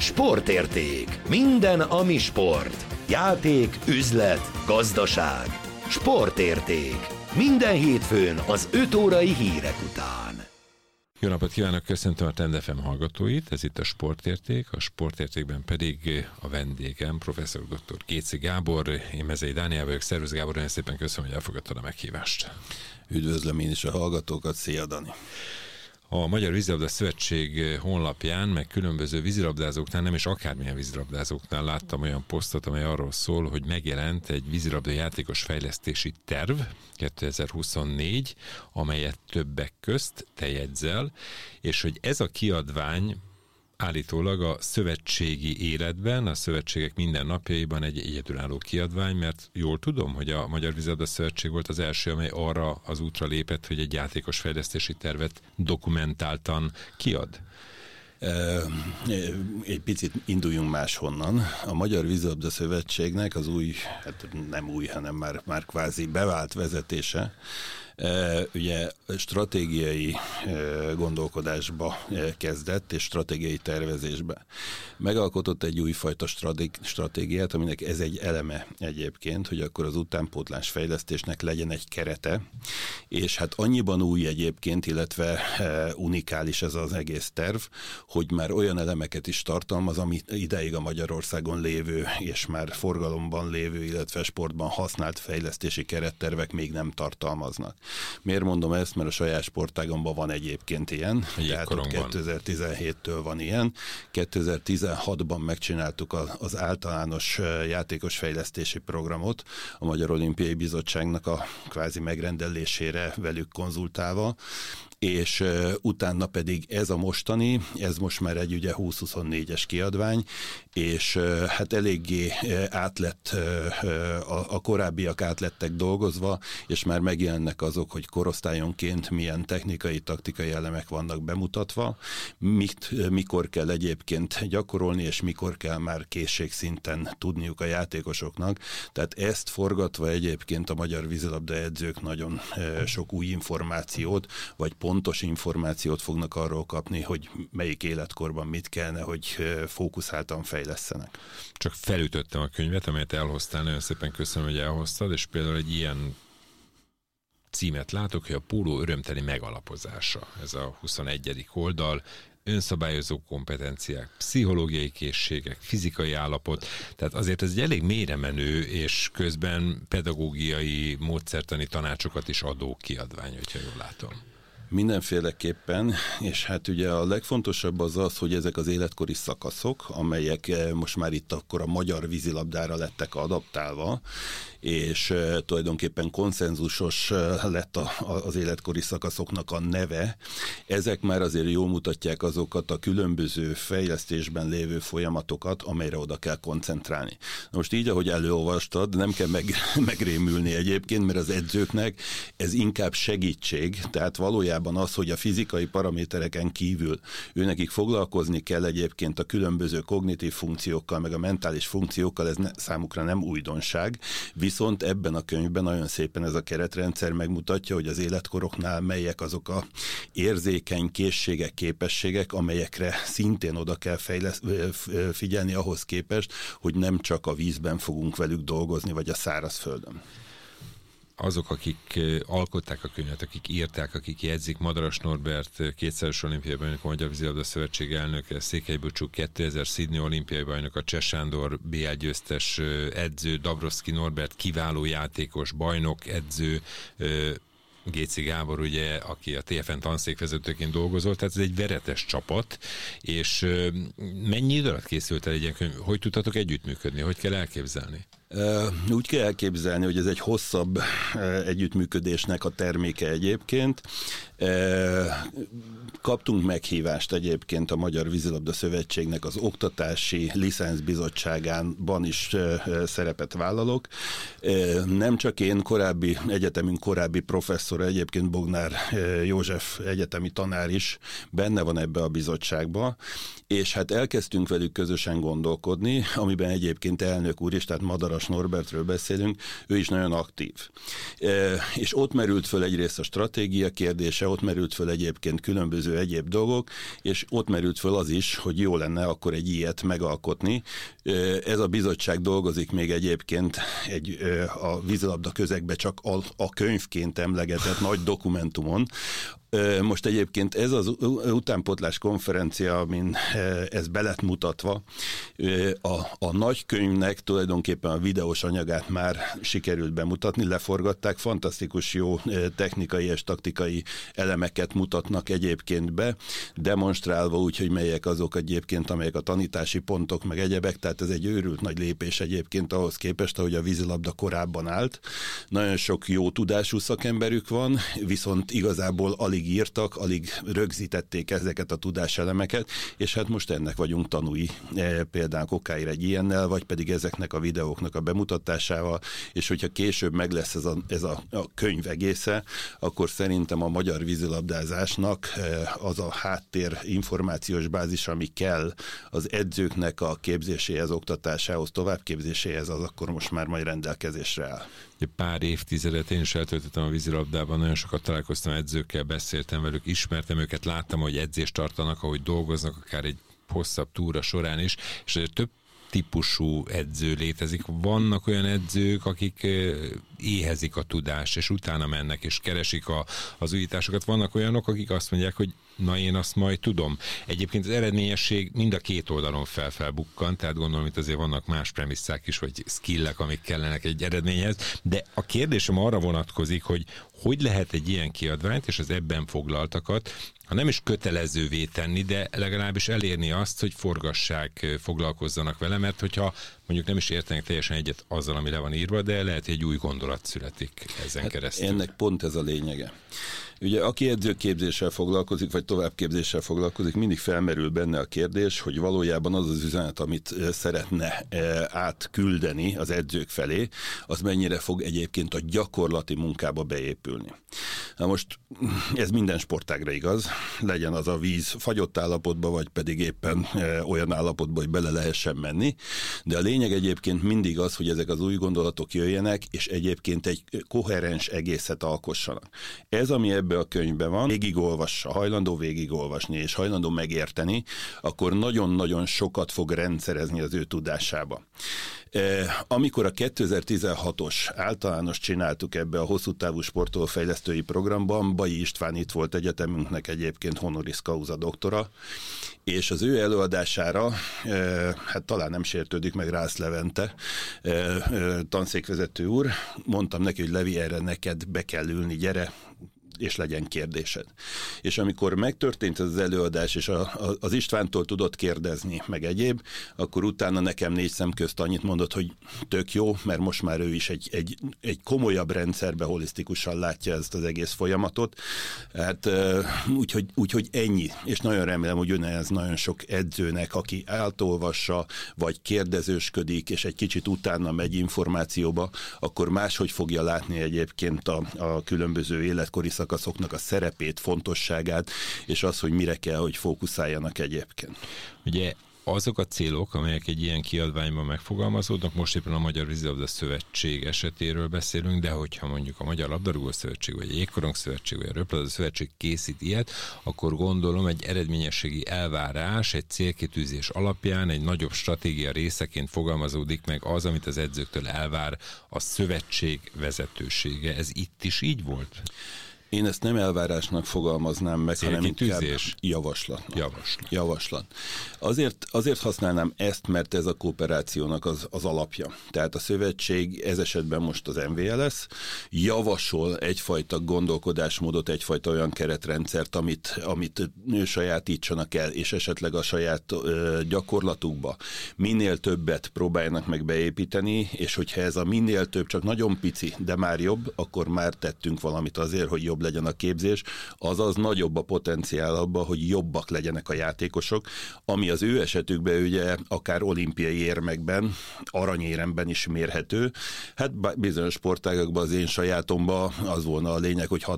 Sportérték. Minden, ami sport. Játék, üzlet, gazdaság. Sportérték. Minden hétfőn az 5 órai hírek után. Jó napot kívánok, köszöntöm a Trend FM hallgatóit, ez itt a Sportérték, a Sportértékben pedig a vendégem, professzor dr. Géczy Gábor, én Mezei Dániel vagyok. Szervusz Gábor, nagyon szépen köszönöm, hogy elfogadtad a meghívást. Üdvözlöm én is a hallgatókat, szia Dani! A Magyar Vízilabda Szövetség honlapján, meg különböző vízilabdázóknál, nem is akármilyen vízilabdázóknál láttam olyan posztot, amely arról szól, hogy megjelent egy vízilabda játékos fejlesztési terv 2024, amelyet többek közt te jegyzel, és hogy ez a kiadvány állítólag a szövetségi életben, a szövetségek mindennapjaiban egy egyedülálló kiadvány, mert jól tudom, hogy a Magyar Vízilabda Szövetség volt az első, amely arra az útra lépett, hogy egy játékos fejlesztési tervet dokumentáltan kiad. Egy picit induljunk máshonnan. A Magyar Vízilabda Szövetségnek az új, hát nem új, hanem már kvázi bevált vezetése, ugye stratégiai gondolkodásba kezdett, és stratégiai tervezésbe. Megalkotott egy újfajta stratégiát, aminek ez egy eleme egyébként, hogy akkor az utánpótlás fejlesztésnek legyen egy kerete, és hát annyiban új egyébként, illetve unikális ez az egész terv, hogy már olyan elemeket is tartalmaz, ami idáig a Magyarországon lévő, és már forgalomban lévő, illetve sportban használt fejlesztési kerettervek még nem tartalmaznak. Miért mondom ezt? Mert a saját sportágomban van egyébként ilyen, tehát 2017-től van ilyen. 2016-ban megcsináltuk az általános játékos fejlesztési programot a Magyar Olimpiai Bizottságnak a kvázi megrendelésére velük konzultálva, és utána pedig ez a mostani, ez most már egy ugye 2024-es kiadvány, és hát eléggé átlett, a korábbiak átlettek dolgozva, és már megjelennek azok, hogy korosztályonként milyen technikai, taktikai elemek vannak bemutatva, mikor kell egyébként gyakorolni, és mikor kell már készségszinten tudniuk a játékosoknak. Tehát ezt forgatva egyébként a magyar vízilabda edzők nagyon sok új információt, vagy pontos információt fognak arról kapni, hogy melyik életkorban mit kellene, hogy fókuszáltan fejlesztenek. Csak felütöttem a könyvet, amelyet elhoztál, nagyon szépen köszönöm, hogy elhoztad, és például egy ilyen címet látok, hogy a póló örömteli megalapozása. Ez a 21. oldal, önszabályozó kompetenciák, pszichológiai készségek, fizikai állapot, tehát azért ez egy elég mélyre menő, és közben pedagógiai, módszertani tanácsokat is adó kiadvány, hogyha jól látom. Mindenféleképpen, és hát ugye a legfontosabb az, hogy ezek az életkori szakaszok, amelyek most már itt akkor a magyar vízilabdára lettek adaptálva, és tulajdonképpen konszenzusos lett az életkori szakaszoknak a neve, ezek már azért jól mutatják azokat a különböző fejlesztésben lévő folyamatokat, amelyre oda kell koncentrálni. Most így, ahogy előolvastad, nem kell megrémülni egyébként, mert az edzőknek ez inkább segítség, tehát valójában az, hogy a fizikai paramétereken kívül őnekik foglalkozni kell egyébként a különböző kognitív funkciókkal, meg a mentális funkciókkal, ez számukra nem újdonság, viszont ebben a könyvben nagyon szépen ez a keretrendszer megmutatja, hogy az életkoroknál melyek azok a érzékeny készségek, képességek, amelyekre szintén oda kell figyelni ahhoz képest, hogy nem csak a vízben fogunk velük dolgozni, vagy a szárazföldön. Azok, akik alkották a könyvet, akik írták, akik jegyzik, Madaras Norbert, kétszeres olimpiai bajnok, a Magyar Vízilabda Szövetség elnöke, Székely Bucsú, 2000 Sydney olimpiai bajnok, a Cseh Sándor BL győztes edző, Dabrowski Norbert kiváló játékos, bajnok, edző, Géczy Gábor, ugye, aki a TFN tanszékvezetőként dolgozott, tehát ez egy veretes csapat, és mennyi idő alatt készült el egy ilyen könyv? Hogy tudtatok együttműködni? Hogy kell elképzelni? Úgy kell elképzelni, hogy ez egy hosszabb együttműködésnek a terméke egyébként. Kaptunk meghívást egyébként a Magyar Vízilabda Szövetségnek az Oktatási Licenszbizottságában is szerepet vállalok. Nem csak én, egyetemünk korábbi professzora, egyébként Bognár József egyetemi tanár is benne van ebbe a bizottságba, és hát elkezdtünk velük közösen gondolkodni, amiben egyébként elnök úr is, tehát Madaras Naras Norbertről beszélünk, ő is nagyon aktív. És ott merült föl egyrészt a stratégia kérdése, ott merült föl egyébként különböző egyéb dolgok, és ott merült föl az is, hogy jó lenne akkor egy ilyet megalkotni. Ez a bizottság dolgozik még egyébként a vízilabda közegbe csak a könyvként emlegetett nagy dokumentumon. Most egyébként ez az utánpótlás konferencia, amin ez be lett mutatva, a nagykönyvnek tulajdonképpen a videós anyagát már sikerült bemutatni, leforgatták, fantasztikus jó technikai és taktikai elemeket mutatnak egyébként be, demonstrálva úgy, hogy melyek azok egyébként, amelyek a tanítási pontok meg egyebek, tehát ez egy őrült nagy lépés egyébként ahhoz képest, ahogy a vízilabda korábban állt. Nagyon sok jó tudású szakemberük van, viszont igazából alig írtak, alig rögzítették ezeket a tudáselemeket, és hát most ennek vagyunk tanúi, például Kokáir egy ilyennel, vagy pedig ezeknek a videóknak a bemutatásával, és hogyha később meg lesz ez a könyv egésze, akkor szerintem a magyar vízilabdázásnak az a háttér információs bázis, ami kell az edzőknek a képzéséhez, oktatásához, továbbképzéséhez, az akkor most már majd rendelkezésre áll. Pár évtizedet én is eltöltöttem a vízilabdában, nagyon sokat találkoztam edzőkkel, beszéltem velük, ismertem őket, láttam, hogy edzést tartanak, ahogy dolgoznak, akár egy hosszabb túra során is, és azért több típusú edző létezik. Vannak olyan edzők, akik éhezik a tudást, és utána mennek, és keresik az újításokat. Vannak olyanok, akik azt mondják, hogy na én azt majd tudom. Egyébként az eredményesség mind a két oldalon felbukkan, tehát gondolom, hogy azért vannak más premisszák is, vagy skillek, amik kellenek egy eredményhez, de a kérdésem arra vonatkozik, hogy lehet egy ilyen kiadványt, és az ebben foglaltakat, ha nem is kötelezővé tenni, de legalábbis elérni azt, hogy forgassák, foglalkozzanak vele, mert hogyha mondjuk nem is értenek teljesen egyet azzal, ami le van írva, de lehet, hogy egy új gondolat születik ezen keresztül. Ennek pont ez a lényege. Ugye aki edzőképzéssel foglalkozik, vagy továbbképzéssel foglalkozik, mindig felmerül benne a kérdés, hogy valójában az az üzenet, amit szeretne átküldeni az edzők felé, az mennyire fog egyébként a gyakorlati munkába beépülni. Na most ez minden sportágra igaz, legyen az a víz fagyott állapotban, vagy pedig éppen olyan állapotban, hogy bele lehessen menni, de a lényeg egyébként mindig az, hogy ezek az új gondolatok jöjjenek, és egyébként egy koherens egészet alkossanak. Ez, ami ebbe a könyvben van, végigolvassa, hajlandó végigolvasni, és hajlandó megérteni, akkor nagyon-nagyon sokat fog rendszerezni az ő tudásába. Amikor a 2016-os általános csináltuk ebbe a hosszú távú sportolófejlesztői programban, Bajy István itt volt egyetemünknek egyébként honoris causa doktora, és az ő előadására, hát talán nem sértődik meg Rász Levente, tanszékvezető úr, mondtam neki, hogy Levi, erre neked be kell ülni, gyere, és legyen kérdésed. És amikor megtörtént ez az előadás, és az Istvántól tudott kérdezni, meg egyéb, akkor utána nekem 4 szem közt annyit mondott, hogy tök jó, mert most már ő is egy komolyabb rendszerbe holisztikusan látja ezt az egész folyamatot. Hát úgyhogy ennyi. És nagyon remélem, hogy ez nagyon sok edzőnek, aki átolvassa, vagy kérdezősködik, és egy kicsit utána megy információba, akkor máshogy fogja látni egyébként a különböző életkori szakaszoknak a szerepét, fontosságát, és az, hogy mire kell, hogy fókuszáljanak egyébként. Ugye azok a célok, amelyek egy ilyen kiadványban megfogalmazódnak, most éppen a Magyar Vízilabda Szövetség esetéről beszélünk, de hogyha mondjuk a Magyar Labdarúgó Szövetség, vagy a Jégkorong Szövetség, vagy a Röplabda Szövetség készít ilyet, akkor gondolom egy eredményességi elvárás, egy célkitűzés alapján egy nagyobb stratégia részeként fogalmazódik meg az, amit az edzőktől elvár a szövetség vezetősége. Ez itt is így volt? Én ezt nem elvárásnak fogalmaznám meg, hanem inkább javaslat. Azért használnám ezt, mert ez a kooperációnak az alapja. Tehát a szövetség, ez esetben most az MVLS, javasol egyfajta gondolkodásmódot, egyfajta olyan keretrendszert, amit sajátítsanak el, és esetleg a saját gyakorlatukba minél többet próbáljanak meg beépíteni, és hogyha ez a minél több, csak nagyon pici, de már jobb, akkor már tettünk valamit azért, hogy jobb legyen a képzés, azaz nagyobb a potenciál abban, hogy jobbak legyenek a játékosok, ami az ő esetükben ugye akár olimpiai érmekben, aranyéremben is mérhető. Hát bizonyos sportágakban, az én sajátomban az volna a lényeg, hogy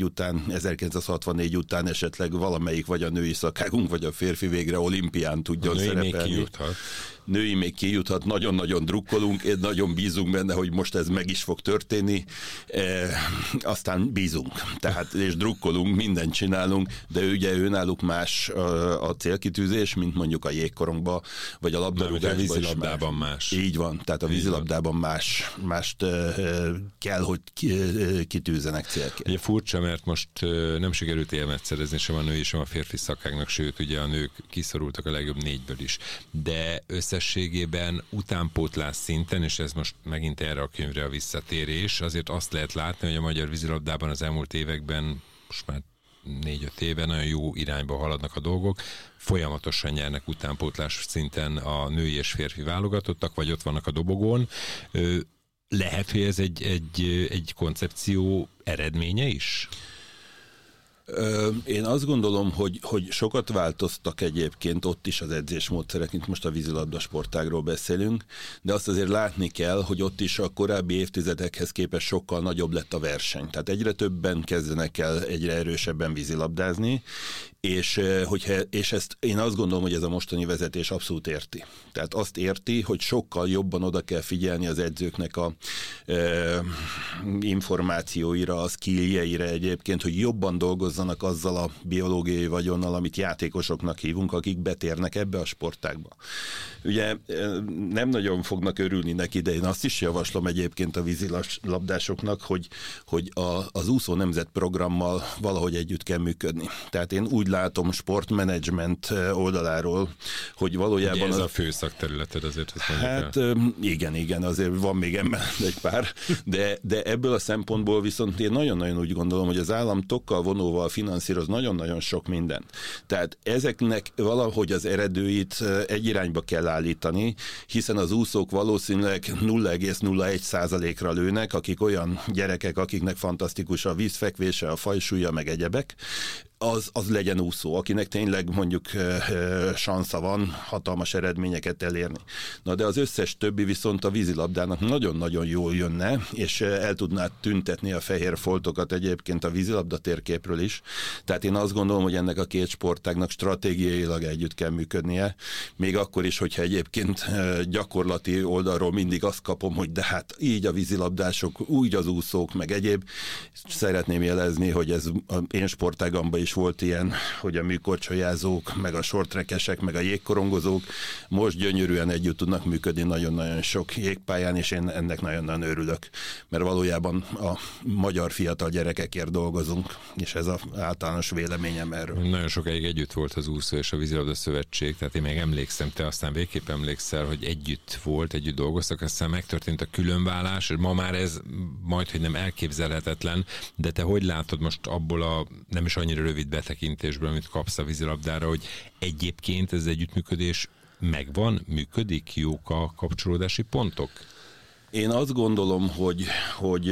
1964 után esetleg valamelyik vagy a női szakágunk, vagy a férfi végre olimpián tudjon szerepelni. női még kijuthat, nagyon-nagyon drukkolunk, én nagyon bízunk benne, hogy most ez meg is fog történni, aztán bízunk, tehát és drukkolunk, mindent csinálunk, de ugye őnáluk más a célkitűzés, mint mondjuk a jégkorongba, vagy a labdarúgásban. A vízilabdában más. Így van, tehát a vízilabdában mást kell, hogy kitűzzenek célként. Ugye furcsa, mert most nem sikerült élmet szerezni sem a női, sem a férfi szakáknak, sőt, ugye a nők kiszorultak a legjobb 4-ből is. De összességében utánpótlás szinten, és ez most megint erre a könyvre a visszatérés, azért azt lehet látni, hogy a magyar vízilabdában az elmúlt években, most már 4-5 éve nagyon jó irányba haladnak a dolgok, folyamatosan nyernek utánpótlás szinten a női és férfi válogatottak, vagy ott vannak a dobogón. Lehet, hogy ez egy koncepció eredménye is? Én azt gondolom, hogy sokat változtak egyébként ott is az edzésmódszerek, mint most a vízilabda sportágról beszélünk, de azt azért látni kell, hogy ott is a korábbi évtizedekhez képest sokkal nagyobb lett a verseny. Tehát egyre többen kezdenek el egyre erősebben vízilabdázni, és ezt én azt gondolom, hogy ez a mostani vezetés abszolút érti. Tehát azt érti, hogy sokkal jobban oda kell figyelni az edzőknek a információira, a skilljeire egyébként, hogy jobban dolgozzanak azzal a biológiai vagyonnal, amit játékosoknak hívunk, akik betérnek ebbe a sportágba. Ugye nem nagyon fognak örülni neki, de én azt is javaslom egyébként a vízilabdásoknak, hogy az úszó nemzet programmal valahogy együtt kell működni. Tehát én úgy látom sportmenedzsment oldaláról, hogy valójában... Ugye ez a fő szakterületed azért. Hát igen, azért van még emellett egy pár, de ebből a szempontból viszont én nagyon-nagyon úgy gondolom, hogy az állam tokkal vonóval finanszíroz nagyon-nagyon sok minden. Tehát ezeknek valahogy az eredőit egy irányba kell állítani, hiszen az úszók valószínűleg 0,01%-ra lőnek, akik olyan gyerekek, akiknek fantasztikus a vízfekvése, a fajsúlya, meg egyebek, az legyen úszó, akinek tényleg mondjuk sansza van hatalmas eredményeket elérni. Na de az összes többi viszont a vízilabdának nagyon-nagyon jól jönne, és el tudná tüntetni a fehér foltokat egyébként a vízilabda térképről is. Tehát én azt gondolom, hogy ennek a két sportágnak stratégiailag együtt kell működnie, még akkor is, hogyha egyébként gyakorlati oldalról mindig azt kapom, hogy de hát így a vízilabdások, úgy az úszók, meg egyéb. Szeretném jelezni, hogy ez én sportágamban is volt ilyen, hogy a műkorcsolyázók, meg a shorttrackesek, meg a jégkorongozók most gyönyörűen együtt tudnak működni nagyon-nagyon sok jégpályán, és én ennek nagyon-nagyon örülök, mert valójában a magyar fiatal gyerekekért dolgozunk, és ez az általános véleményem erről. Nagyon sokáig együtt volt az úszó és a vízilabda szövetség, tehát én még emlékszem, te aztán végképp emlékszel, hogy együtt dolgoztak, aztán megtörtént a különválás, és ma már ez majdhogy nem elképzelhetetlen, de te hogy látod most abból a nem is annyira rövid betekintésből, amit kapsz a vízilabdára, hogy egyébként ez együttműködés megvan, működik, jók a kapcsolódási pontok? Én azt gondolom, hogy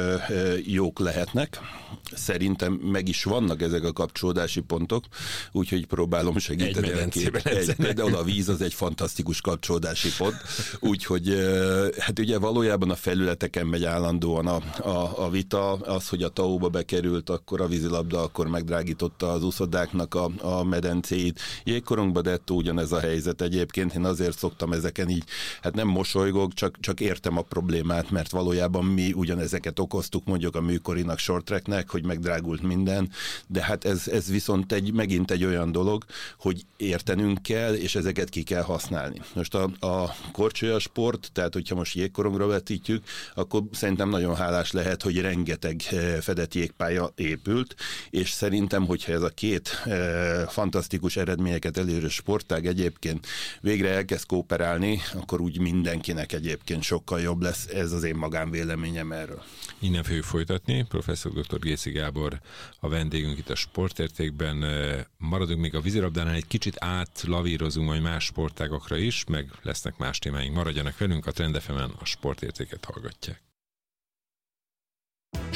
jók lehetnek. Szerintem meg is vannak ezek a kapcsolódási pontok, úgyhogy próbálom segíteni. Például a víz az egy fantasztikus kapcsolódási pont, úgyhogy hát ugye valójában a felületeken megy állandóan a vita, az, hogy a TAO-ba bekerült, akkor a vízilabda, akkor megdrágította az úszodáknak a medencéit. Jégkorongba dettó ugyanez a helyzet egyébként, én azért szoktam ezeken így, hát nem mosolygok, csak értem a problémát, mert valójában mi ugyanezeket okoztuk mondjuk a műkorinak, shorttracknek, hogy megdrágult minden, de hát ez viszont megint egy olyan dolog, hogy értenünk kell, és ezeket ki kell használni. Most a korcsolyasport, tehát hogyha most jégkorongra vetítjük, akkor szerintem nagyon hálás lehet, hogy rengeteg fedett jégpálya épült, és szerintem, hogyha ez a két fantasztikus eredményeket elérő sportág egyébként végre elkezd kooperálni, akkor úgy mindenkinek egyébként sokkal jobb lesz, ez az én magánvéleményem erről. Innen fogjuk folytatni. Professzor dr. Gészi Gábor a vendégünk itt a Sportértékben. Maradunk még a vízilabdánál, egy kicsit átlavírozunk majd más sportágakra is, meg lesznek más témáink. Maradjanak velünk, a Trend FM-en a Sportértéket hallgatják.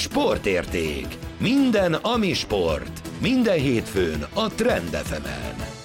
Sportérték. Minden, ami sport. Minden hétfőn a Trend FM-en.